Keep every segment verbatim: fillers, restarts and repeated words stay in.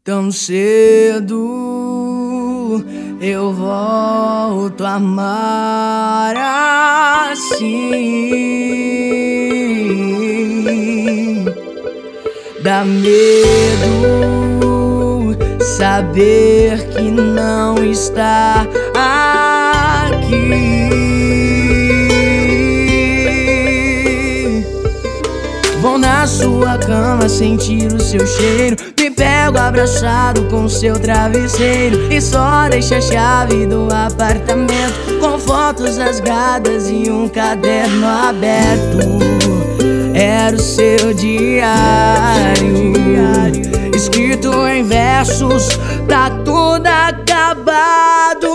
Tão cedo eu volto a amar assim. Dá medo saber que não está aqui. Vou na sua cama sentir o seu cheiro, me pego abraçado com seu travesseiro e só deixo a chave do apartamento com fotos rasgadas e um caderno aberto. Era o seu diário, escrito em versos, tá tudo acabado.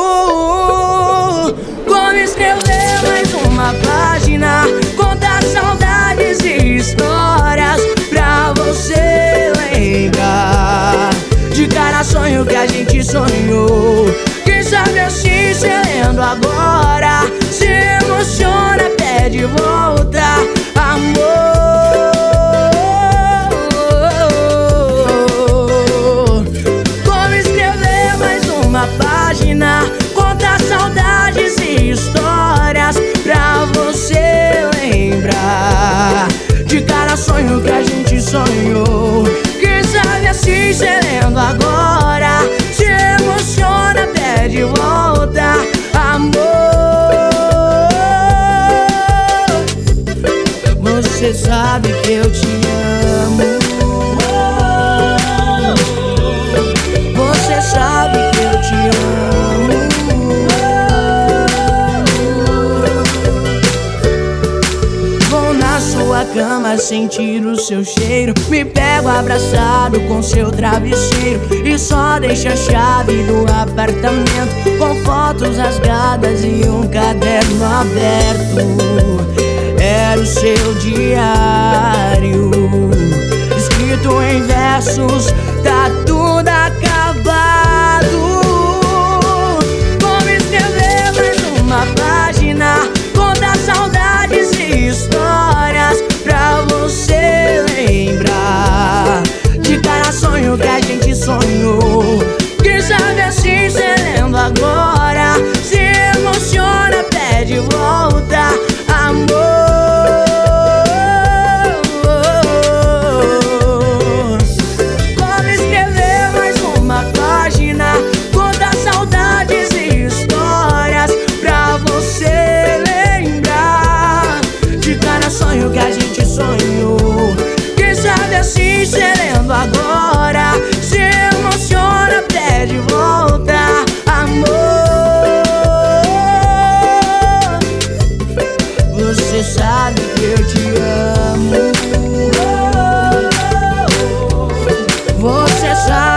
Como escrever mais uma página, contar saudades e histórias pra você lembrar. De cada sonho que a gente sonhou, quem sabe assim cê lendo agora se emociona, pede volta, amor. Como escrever mais uma página, contar saudades e histórias pra você lembrar. De cada sonho que a gente sonhou, quem sabe assim cê lendo agora se emociona, pede volta, amor. Você sabe que eu te amo, você sabe que eu te amo. Vou na sua cama sentir o seu cheiro, me pego abraçado com seu travesseiro e só deixo a chave do apartamento com fotos rasgadas e um caderno aberto. Era o seu diário, escrito em versos, tá tudo acabado. Como escrever mais uma página, contar saudades e histórias pra você lembrar. De cada sonho que a gente sonhou, quem sabe assim cê lendo agora se emociona, pede volta, amor. Como escrever mais uma página, contar saudades e histórias pra você lembrar. De cada sonho que a gente sonhou, quem sabe assim cê lendo agora se emociona, pede volta, amor. Você sabe que eu te amo, você sabe.